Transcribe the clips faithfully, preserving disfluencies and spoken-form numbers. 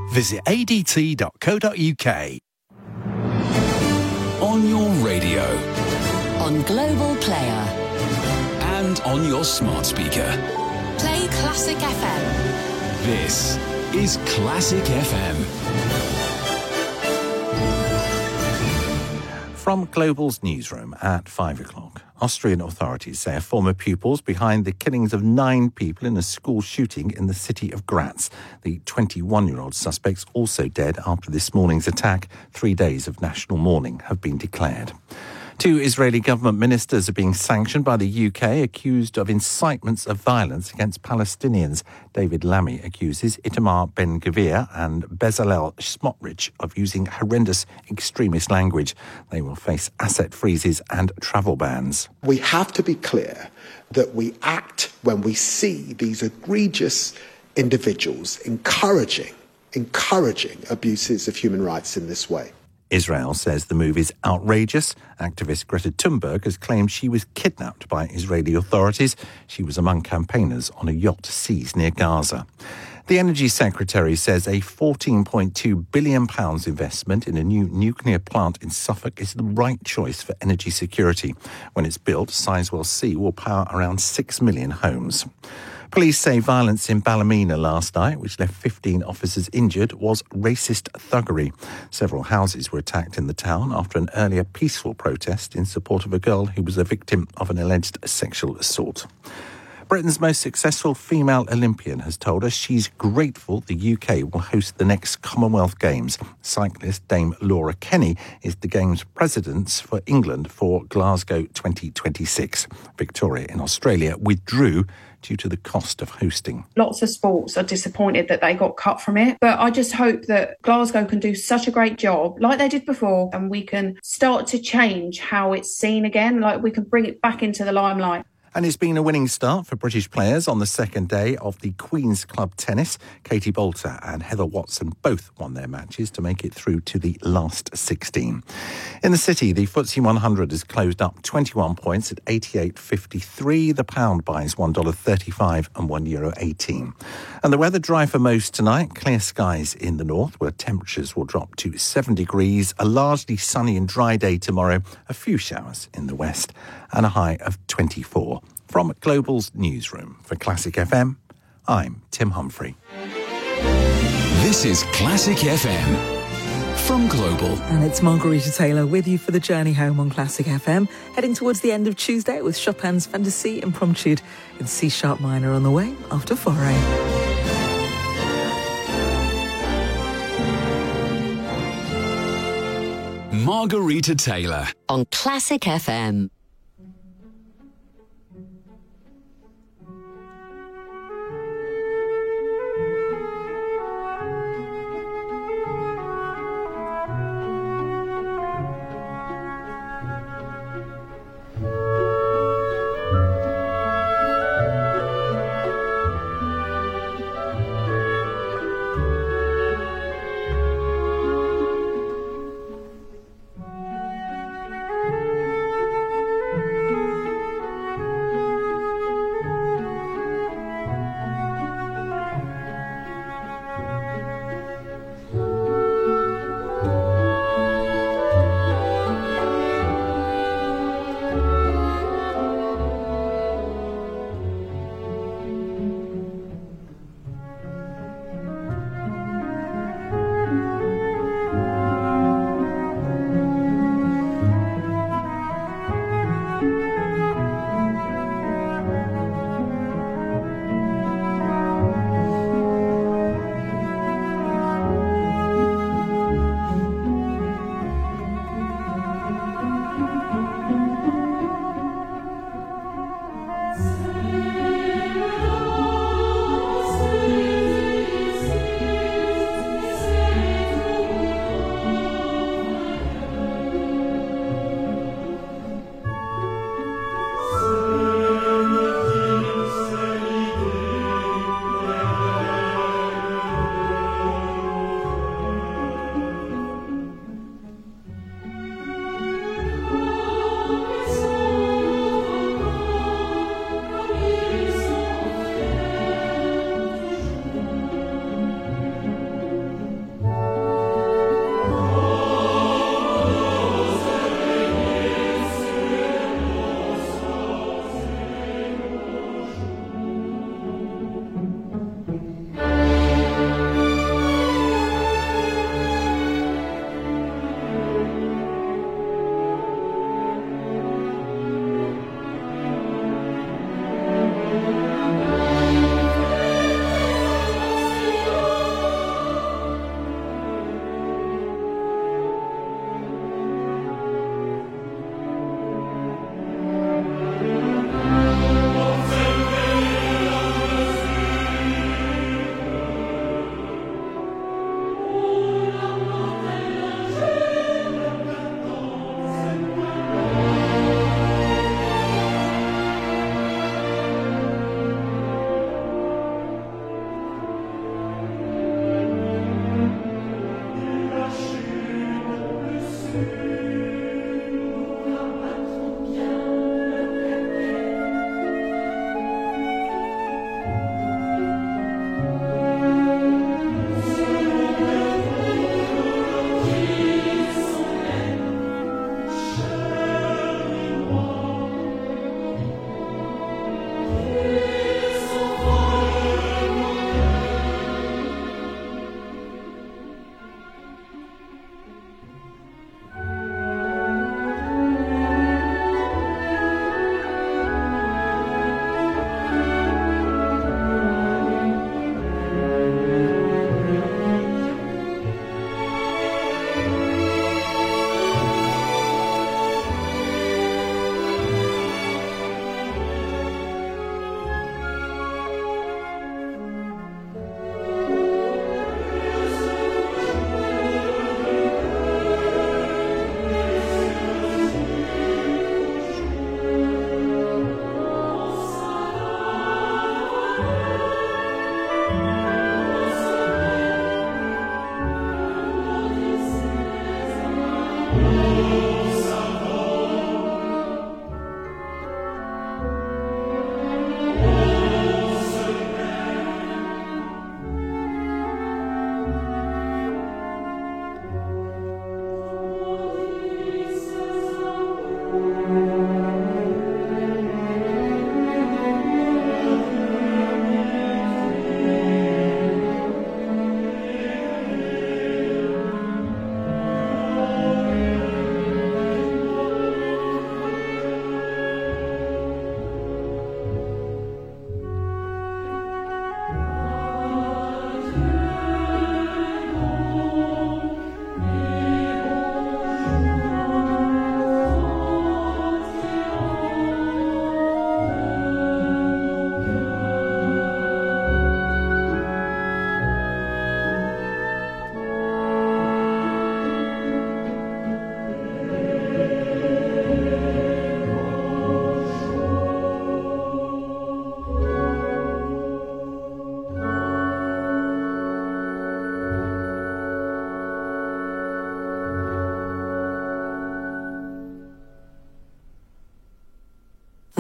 Visit a d t dot co dot u k. On your radio. On Global Player. And on your smart speaker. Play Classic F M. This is Classic F M. From Global's newsroom at five o'clock, Austrian authorities say a former pupil's behind the killings of nine people in a school shooting in the city of Graz. The twenty-one-year-old suspect's also dead after this morning's attack. Three days of national mourning have been declared. Two Israeli government ministers are being sanctioned by the U K, accused of incitements of violence against Palestinians. David Lammy accuses Itamar Ben-Gvir and Bezalel Smotrich of using horrendous extremist language. They will face asset freezes and travel bans. We have to be clear that we act when we see these egregious individuals encouraging, encouraging abuses of human rights in this way. Israel says the move is outrageous. Activist Greta Thunberg has claimed she was kidnapped by Israeli authorities. She was among campaigners on a yacht seized near Gaza. The Energy Secretary says a fourteen point two billion pounds investment in a new nuclear plant in Suffolk is the right choice for energy security. When it's built, Sizewell C will power around six million homes. Police say violence in Ballymena last night, which left fifteen officers injured, was racist thuggery. Several houses were attacked in the town after an earlier peaceful protest in support of a girl who was a victim of an alleged sexual assault. Britain's most successful female Olympian has told us she's grateful the U K will host the next Commonwealth Games. Cyclist Dame Laura Kenny is the Games president for England for Glasgow twenty twenty-six. Victoria in Australia withdrew due to the cost of hosting. Lots of sports are disappointed that they got cut from it, but I just hope that Glasgow can do such a great job like they did before, and we can start to change how it's seen again, like we can bring it back into the limelight. And it's been a winning start for British players on the second day of the Queen's Club Tennis. Katie Bolter and Heather Watson both won their matches to make it through to the last sixteen. In the city, the F T S E one hundred has closed up twenty-one points at eighty-eight fifty-three. The pound buys one dollar thirty-five and one euro eighteen. And the weather dry for most tonight. Clear skies in the north where temperatures will drop to seven degrees. A largely sunny and dry day tomorrow. A few showers in the west and a high of twenty-four. From Global's newsroom for Classic F M, I'm Tim Humphrey. This is Classic F M from Global. And it's Margarita Taylor with you for the journey home on Classic F M, heading towards the end of Tuesday with Chopin's Fantasy Impromptu in C-sharp minor on the way after Foray. Margarita Taylor on Classic F M.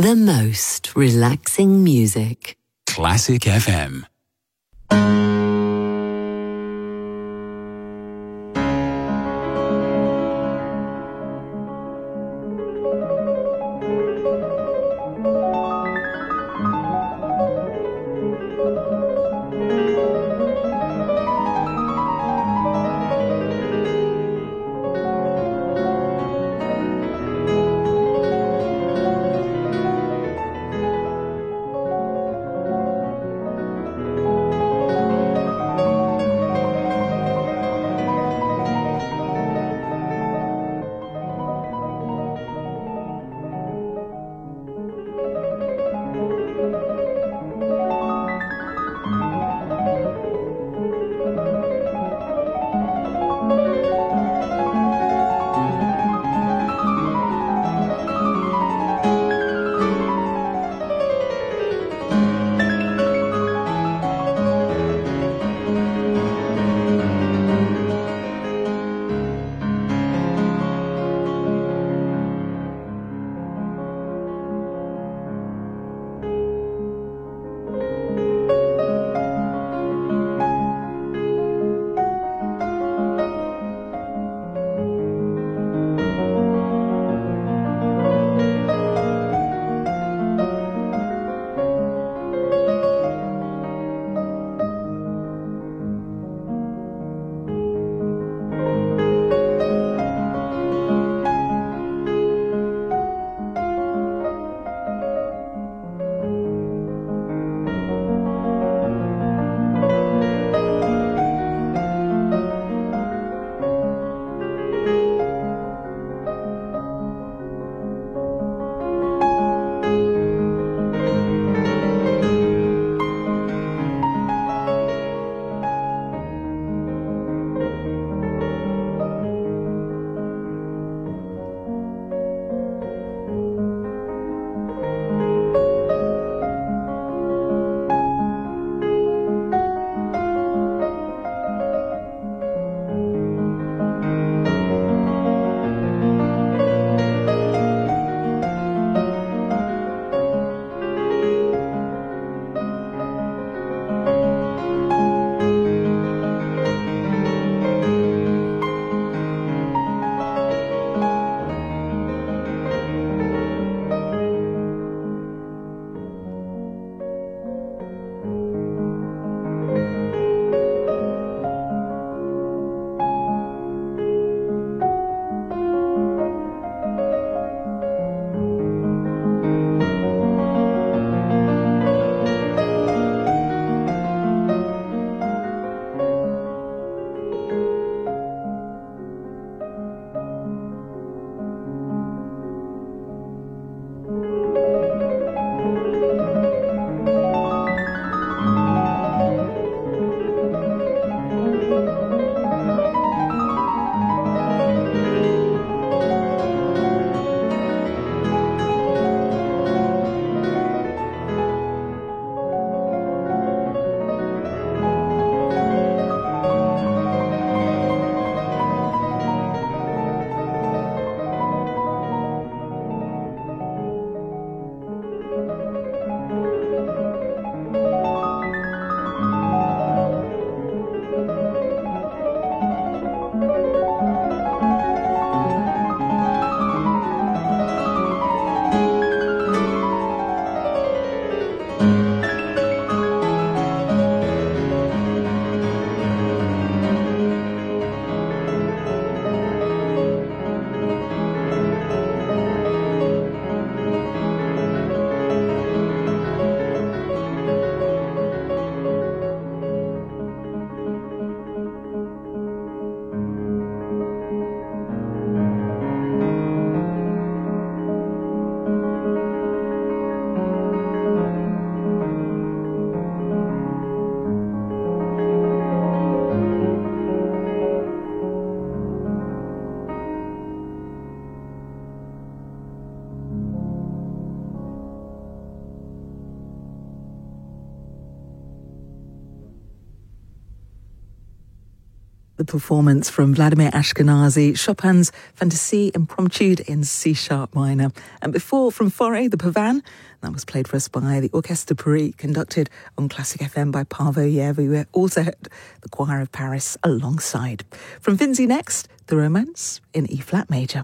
The most relaxing music. Classic F M. The performance from Vladimir Ashkenazy, Chopin's Fantasie Impromptu in C-sharp minor. And before, from Fauré, the Pavan, that was played for us by the Orchestre de Paris, conducted on Classic F M by Paavo Järvi. We also heard the Choir of Paris alongside. From Vinci next, The Romance in E-flat major.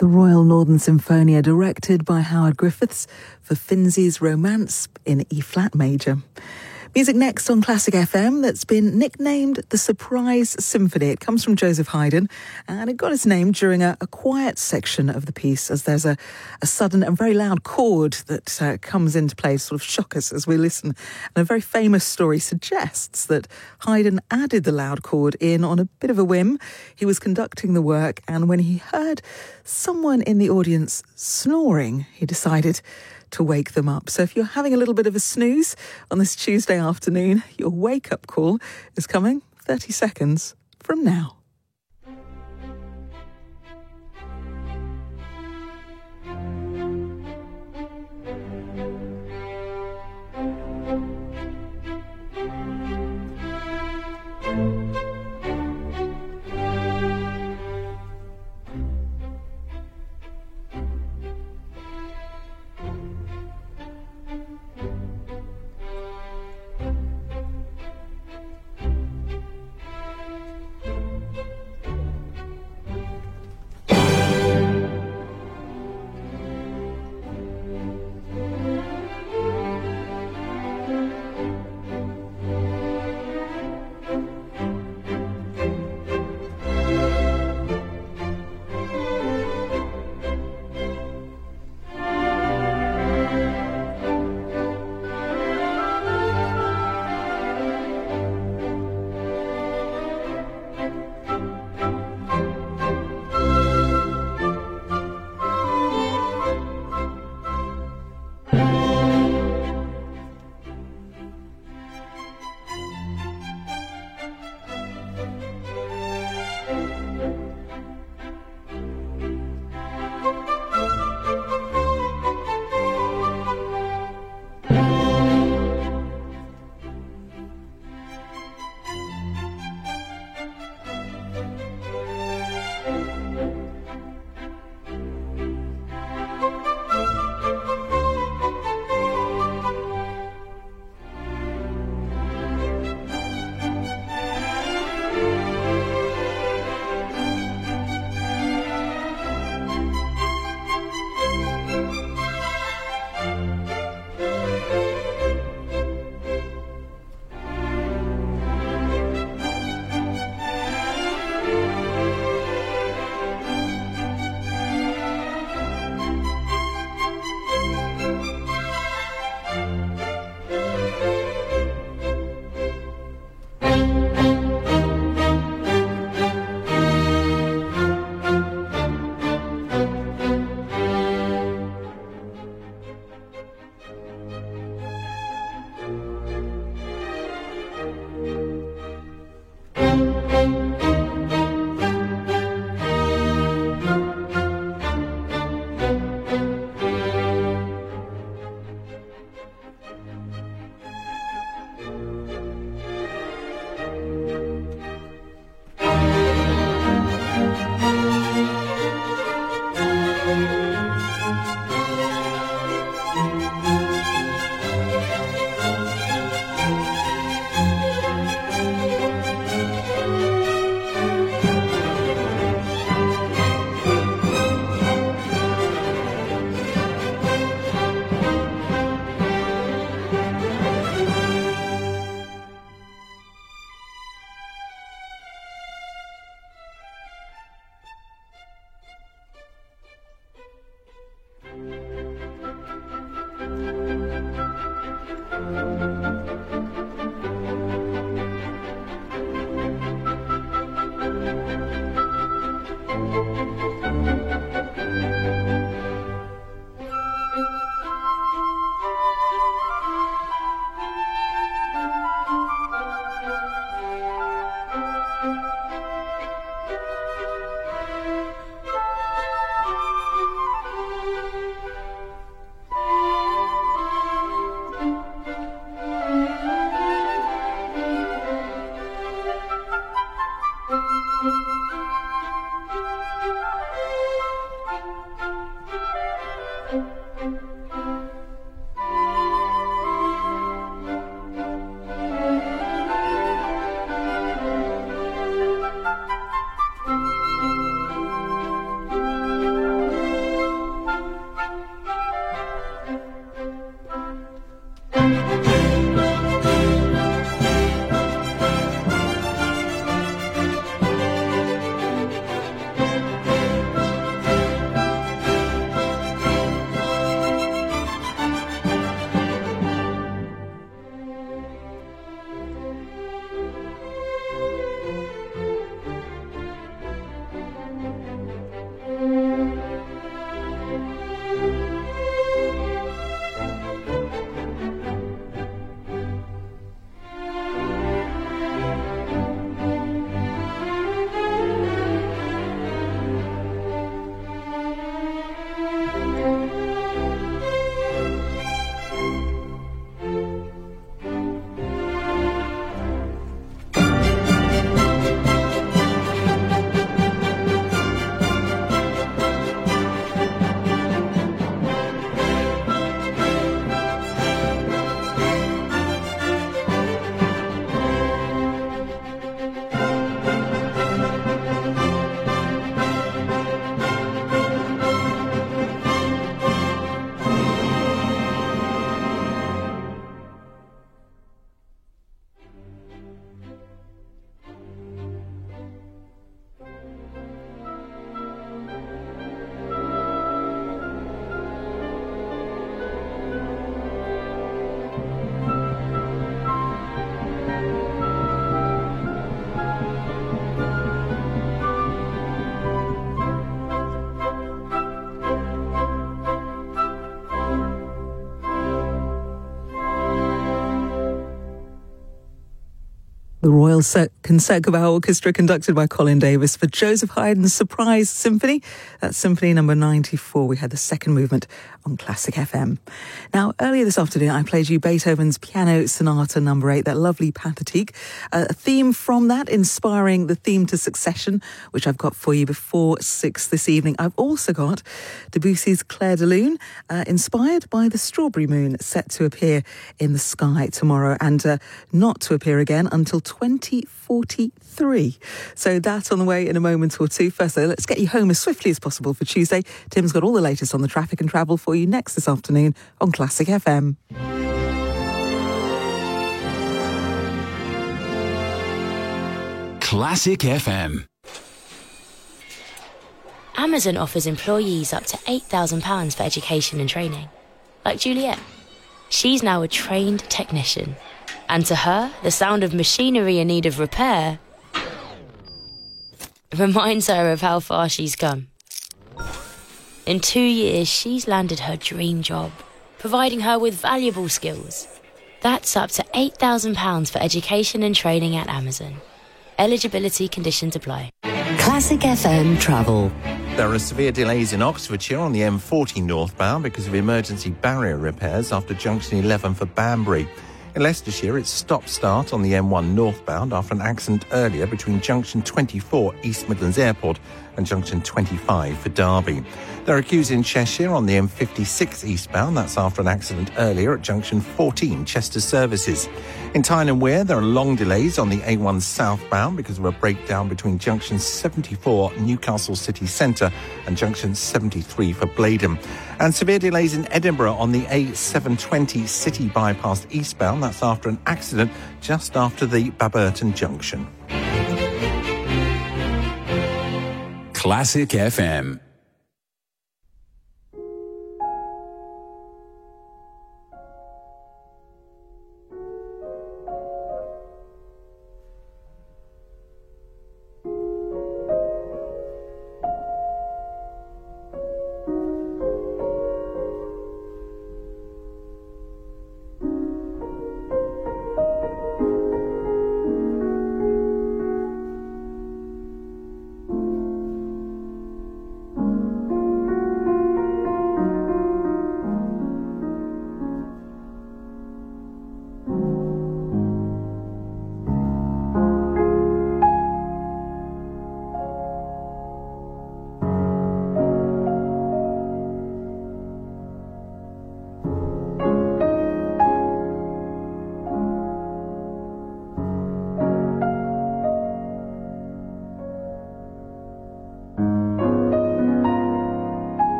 the Royal Northern Sinfonia, directed by Howard Griffiths for Finzi's Romance in E-flat major. Music next on Classic F M that's been nicknamed the Surprise Symphony. It comes from Joseph Haydn, and it got its name during a, a quiet section of the piece, as there's a, a sudden and very loud chord that uh, comes into play to sort of shock us as we listen. And a very famous story suggests that Haydn added the loud chord in on a bit of a whim. He was conducting the work, and when he heard someone in the audience snoring, he decided to wake them up. So if you're having a little bit of a snooze on this Tuesday afternoon, your wake-up call is coming thirty seconds from now. The Royal Cir- Concertgebouw Orchestra, conducted by Colin Davis, for Joseph Haydn's Surprise Symphony. That's Symphony number ninety-four. We had the second movement on Classic F M. Now, earlier this afternoon, I played you Beethoven's Piano Sonata number eight, that lovely Pathétique. Uh, a theme from that, inspiring the theme to Succession, which I've got for you before six this evening. I've also got Debussy's Clair de Lune, uh, inspired by the strawberry moon set to appear in the sky tomorrow and uh, not to appear again until twenty forty-three. So that's on the way in a moment or two. First, though, let's get you home as swiftly as possible for Tuesday. Tim's got all the latest on the traffic and travel for you next this afternoon on Classic F M. Classic F M. Amazon offers employees up to eight thousand pounds for education and training. Like Juliet. She's now a trained technician. And to her, the sound of machinery in need of repair reminds her of how far she's come. In two years, she's landed her dream job, providing her with valuable skills. That's up to eight thousand pounds for education and training at Amazon. Eligibility conditions apply. Classic F M travel. There are severe delays in Oxfordshire on the M forty northbound because of emergency barrier repairs after junction eleven for Banbury. In Leicestershire, it's stop-start on the M one northbound after an accident earlier between junction twenty-four East Midlands Airport and junction twenty-five for Derby. There are queues in Cheshire on the M fifty-six eastbound. That's after an accident earlier at junction fourteen Chester Services. In Tyne and Wear, there are long delays on the A one southbound because of a breakdown between junction seventy-four Newcastle City Centre and junction seventy-three for Blaydon. And severe delays in Edinburgh on the A seven twenty City Bypass eastbound. That's after an accident just after the Baberton Junction. Classic F M.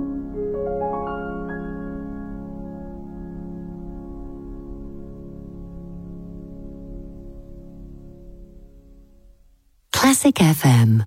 Classic F M.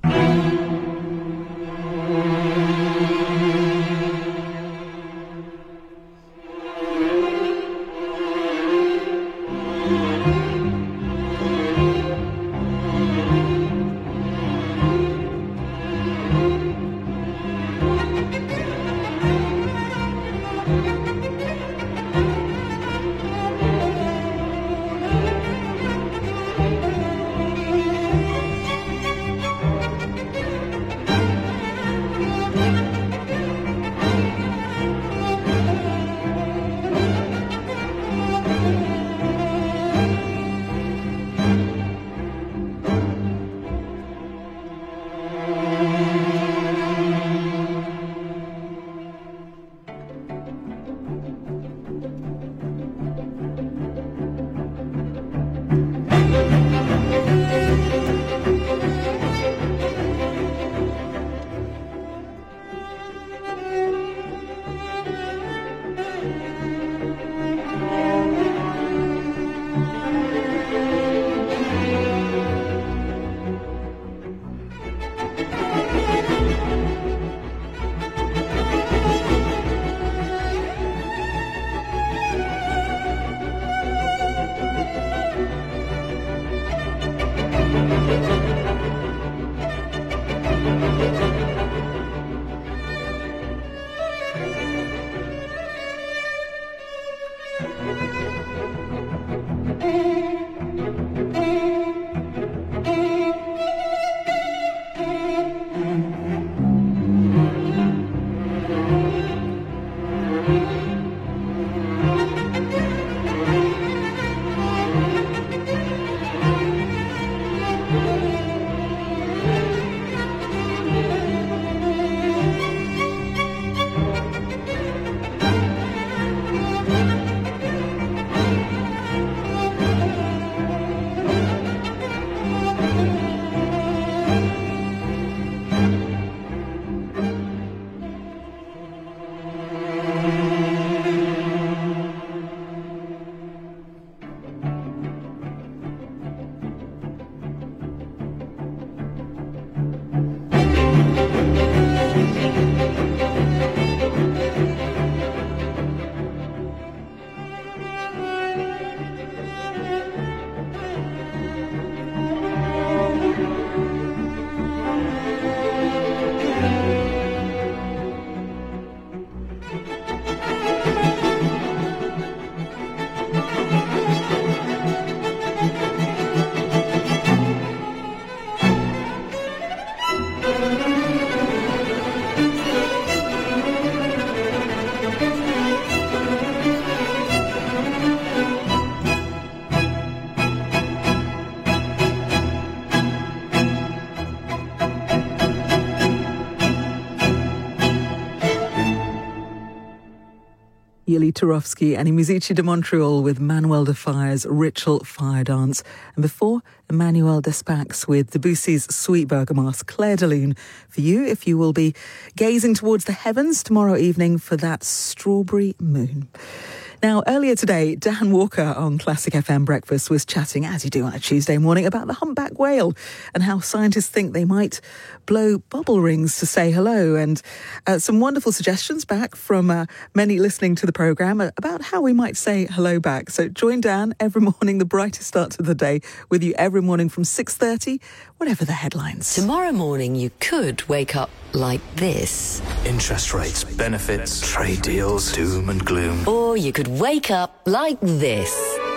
Yuli Turovsky and I Musici de Montreal with Manuel de Fire's Ritual Fire Dance. And before, Emmanuel Despax with Debussy's Sweet Bergamotte, Claire de Lune, for you if you will be gazing towards the heavens tomorrow evening for that strawberry moon. Now, earlier today, Dan Walker on Classic F M Breakfast was chatting, as you do on a Tuesday morning, about the humpback whale and how scientists think they might blow bubble rings to say hello. And uh, some wonderful suggestions back from uh, many listening to the programme about how we might say hello back. So join Dan every morning, the brightest start to the day, with you every morning from six thirty, whatever the headlines. Tomorrow morning, you could wake up like this. Interest rates, benefits, trade deals, doom and gloom. Or you could wake up like this.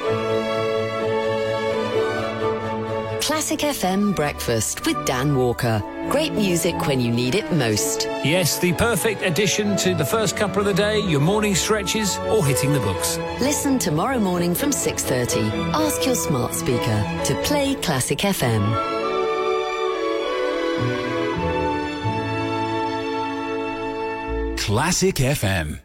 Classic F M Breakfast with Dan Walker. Great music when you need it most. Yes, the perfect addition to the first couple of the day, your morning stretches or hitting the books. Listen tomorrow morning from six thirty. Ask your smart speaker to play Classic F M. Classic F M.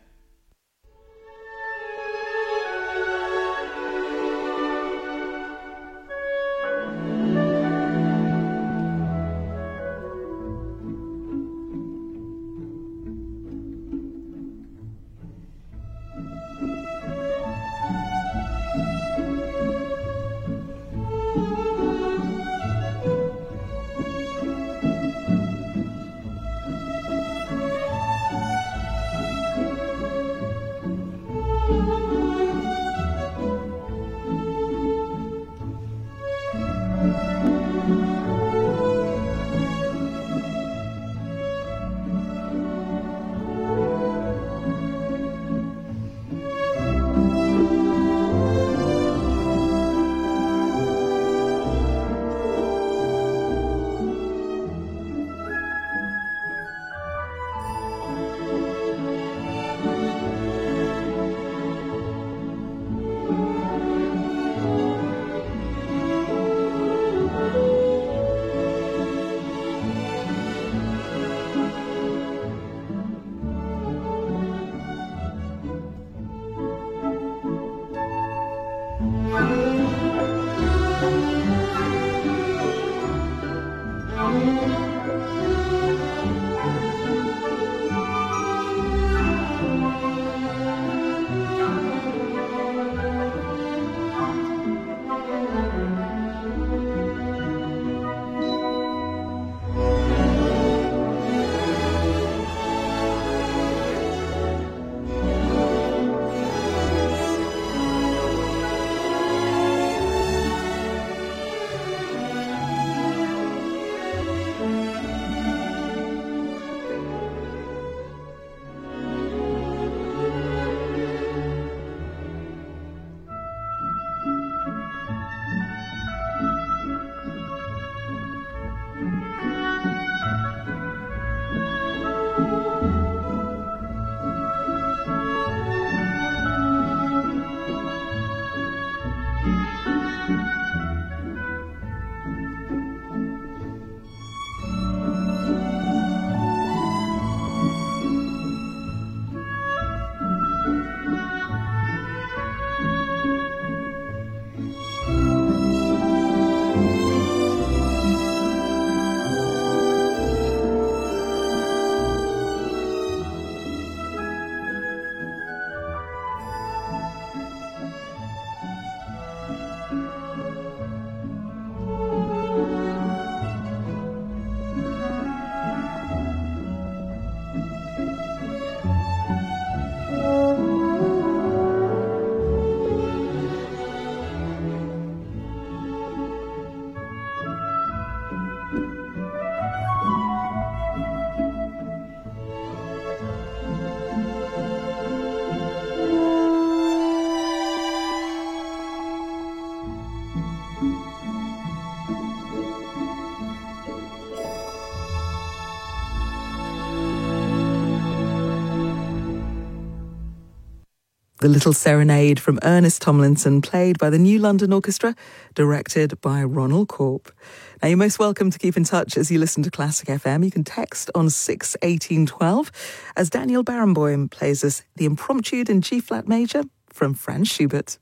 The Little Serenade from Ernest Tomlinson, played by the New London Orchestra, directed by Ronald Corp. Now, you're most welcome to keep in touch as you listen to Classic F M. You can text on six eighteen twelve as Daniel Barenboim plays us the Impromptu in G-flat major from Franz Schubert.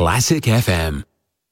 Classic F M.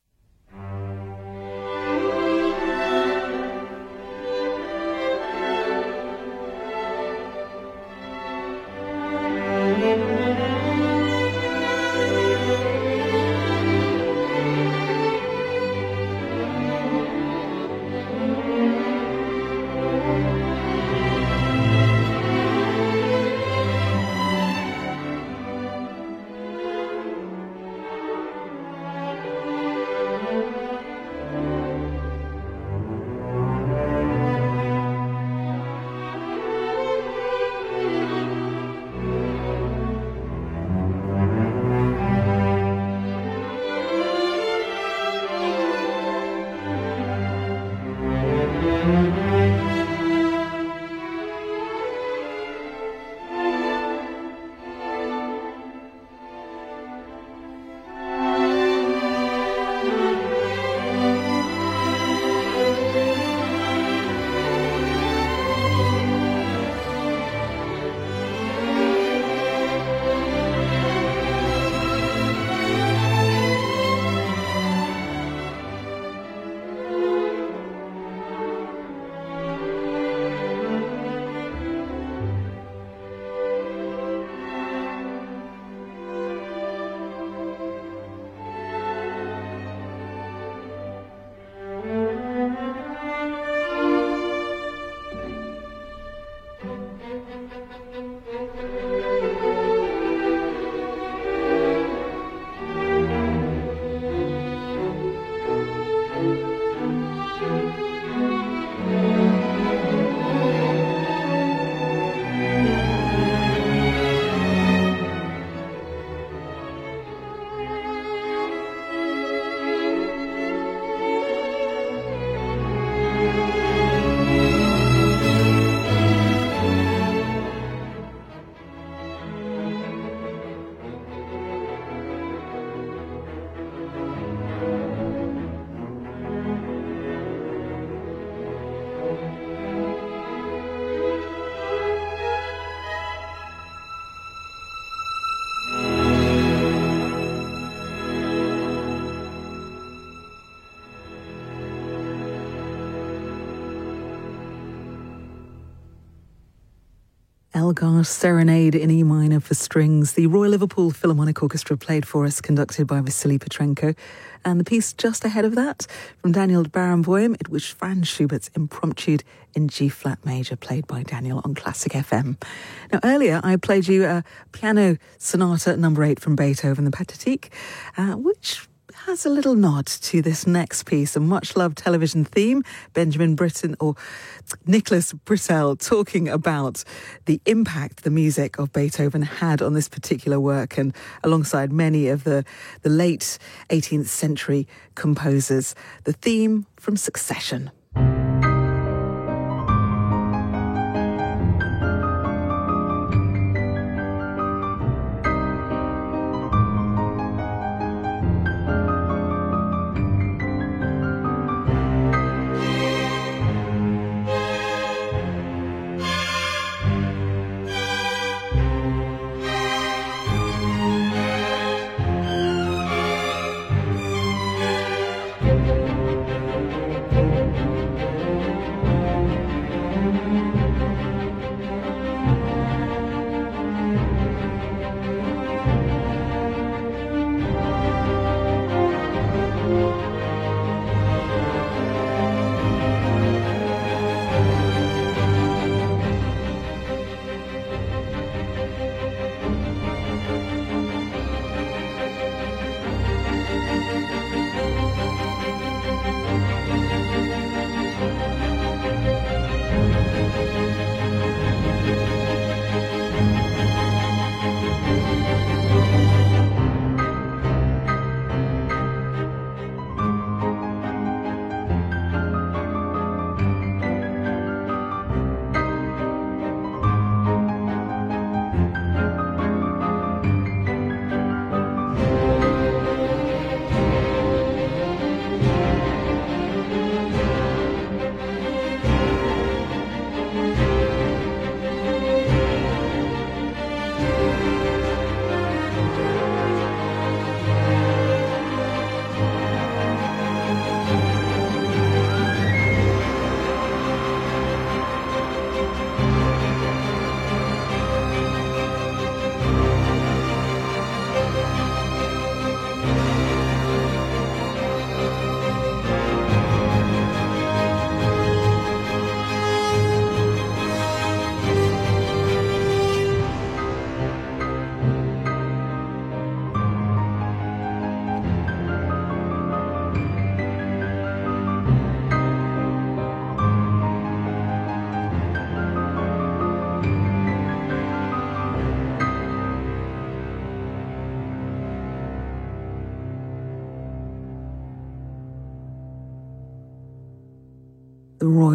Elgar's Serenade in E minor for strings. The Royal Liverpool Philharmonic Orchestra played for us, conducted by Vasily Petrenko. And the piece just ahead of that, from Daniel Barenboim, it was Franz Schubert's Impromptu in G-flat major, played by Daniel on Classic F M. Now, earlier I played you a piano sonata number eight from Beethoven, the Pathetique, uh, which has a little nod to this next piece, a much-loved television theme. Benjamin Britten, or Nicholas Britell, talking about the impact the music of Beethoven had on this particular work, and alongside many of the, the late eighteenth century composers. The theme from Succession.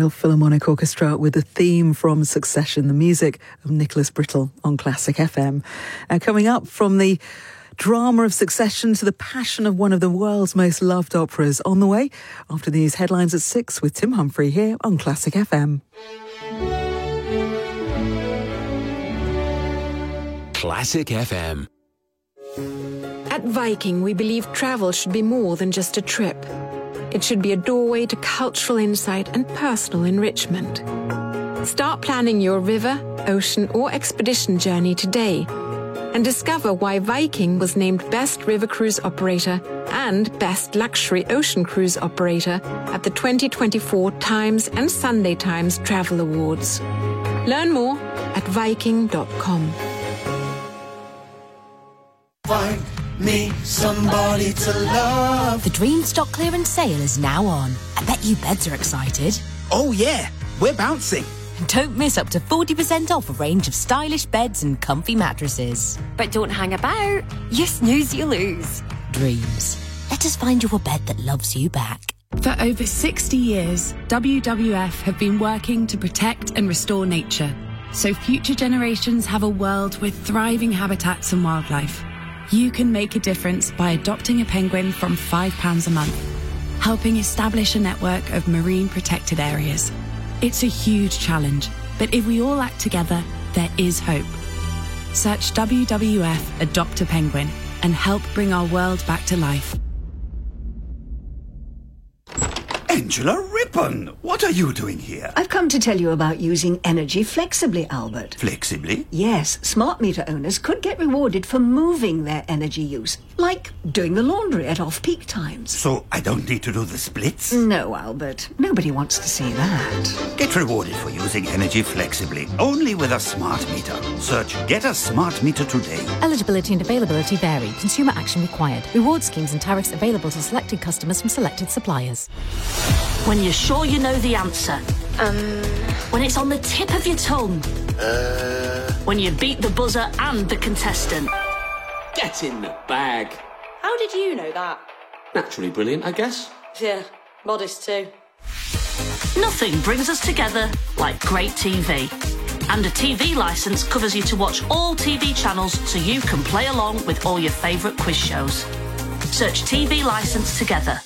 Royal Philharmonic Orchestra with the theme from Succession, the music of Nicholas Brittle on Classic F M. Uh, coming up, from the drama of Succession to the passion of one of the world's most loved operas, on the way after these headlines at six with Tim Humphrey here on Classic F M. Classic F M. At Viking, we believe travel should be more than just a trip. It should be a doorway to cultural insight and personal enrichment. Start planning your river, ocean, or expedition journey today and discover why Viking was named Best River Cruise Operator and Best Luxury Ocean Cruise Operator at the twenty twenty-four Times and Sunday Times Travel Awards. Learn more at viking dot com. Find me somebody to love. The Dream Stock clearance sale is now on. I bet you beds are excited. Oh yeah, we're bouncing. Don't miss up to forty percent off a range of stylish beds and comfy mattresses. But don't hang about. You snooze, you lose. Dreams. Let us find you a bed that loves you back. For over sixty years, W W F have been working to protect and restore nature, so future generations have a world with thriving habitats and wildlife. You can make a difference by adopting a penguin from five pounds a month, helping establish a network of marine protected areas. It's a huge challenge, but if we all act together, there is hope. Search W W F Adopt a Penguin and help bring our world back to life. Angela Rippon, what are you doing here? I've come to tell you about using energy flexibly, Albert. Flexibly? Yes, smart meter owners could get rewarded for moving their energy use, like doing the laundry at off-peak times. So I don't need to do the splits? No, Albert. Nobody wants to see that. Get rewarded for using energy flexibly, only with a smart meter. Search Get a Smart Meter today. Eligibility and availability vary. Consumer action required. Reward schemes and tariffs available to selected customers from selected suppliers. When you're sure you know the answer. Um... When it's on the tip of your tongue. Uh... When you beat the buzzer and the contestant. Get in the bag. How did you know that? Naturally brilliant, I guess. Yeah, modest too. Nothing brings us together like great T V. And a T V licence covers you to watch all T V channels so you can play along with all your favourite quiz shows. Search T V licence together.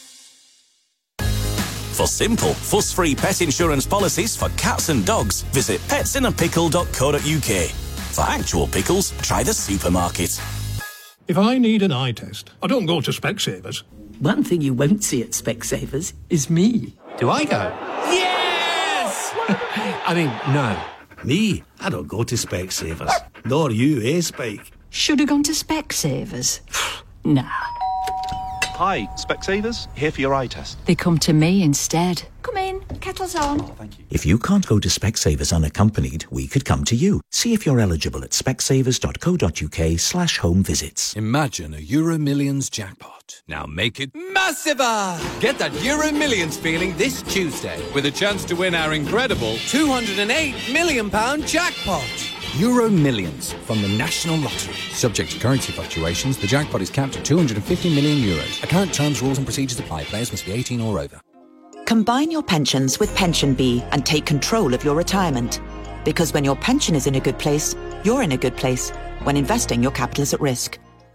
For simple, fuss-free pet insurance policies for cats and dogs, visit pets in a pickle dot co dot uk. For actual pickles, try the supermarket. If I need an eye test, I don't go to Specsavers. One thing you won't see at Specsavers is me. Do I go? Yes! I mean, no. Me? I don't go to Specsavers. Nor you, eh, Spike? Should have gone to Specsavers. Nah. Hi, Specsavers, here for your eye test. They come to me instead. Come in, kettle's on. Oh, thank you. If you can't go to Specsavers unaccompanied, we could come to you. See if you're eligible at specsavers dot co dot uk slash home visits. Imagine a Euro Millions jackpot. Now make it massiver! Get that Euro Millions feeling this Tuesday with a chance to win our incredible two hundred eight million pounds jackpot. Euro Millions from the National Lottery. Subject to currency fluctuations, the jackpot is capped at two hundred fifty million euros. Account terms, rules and procedures apply. Players must be eighteen or over. Combine your pensions with PensionBee and take control of your retirement. Because when your pension is in a good place, you're in a good place. When investing, your capital is at risk.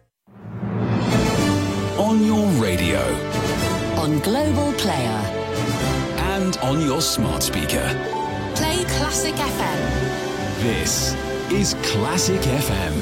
On your radio. On Global Player. And on your smart speaker. Play Classic F M. This is Classic F M.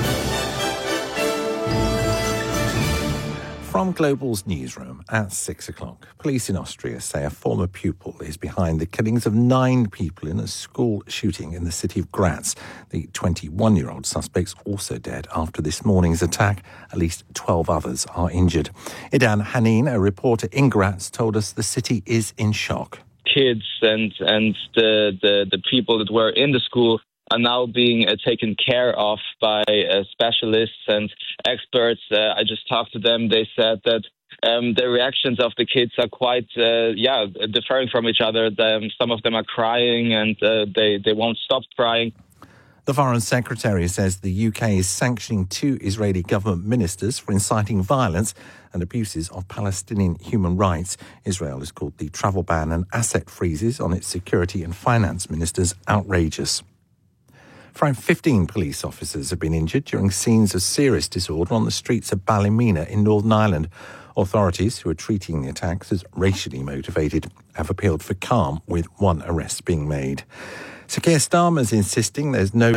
From Global's newsroom at six o'clock, police in Austria say a former pupil is behind the killings of nine people in a school shooting in the city of Graz. The twenty-one-year-old suspect's also dead after this morning's attack. At least twelve others are injured. Idan Hanin, a reporter in Graz, told us the city is in shock. Kids and and the, the, the people that were in the school are now being uh, taken care of by uh, specialists and experts. Uh, I just talked to them. They said that um, the reactions of the kids are quite, uh, yeah, differing from each other. Um, some of them are crying and uh, they, they won't stop crying. The Foreign Secretary says the U K is sanctioning two Israeli government ministers for inciting violence and abuses of Palestinian human rights. Israel has called the travel ban and asset freezes on its security and finance ministers outrageous. Around fifteen police officers have been injured during scenes of serious disorder on the streets of Ballymena in Northern Ireland. Authorities, who are treating the attacks as racially motivated, have appealed for calm, with one arrest being made. So Keir Starmer's insisting there's no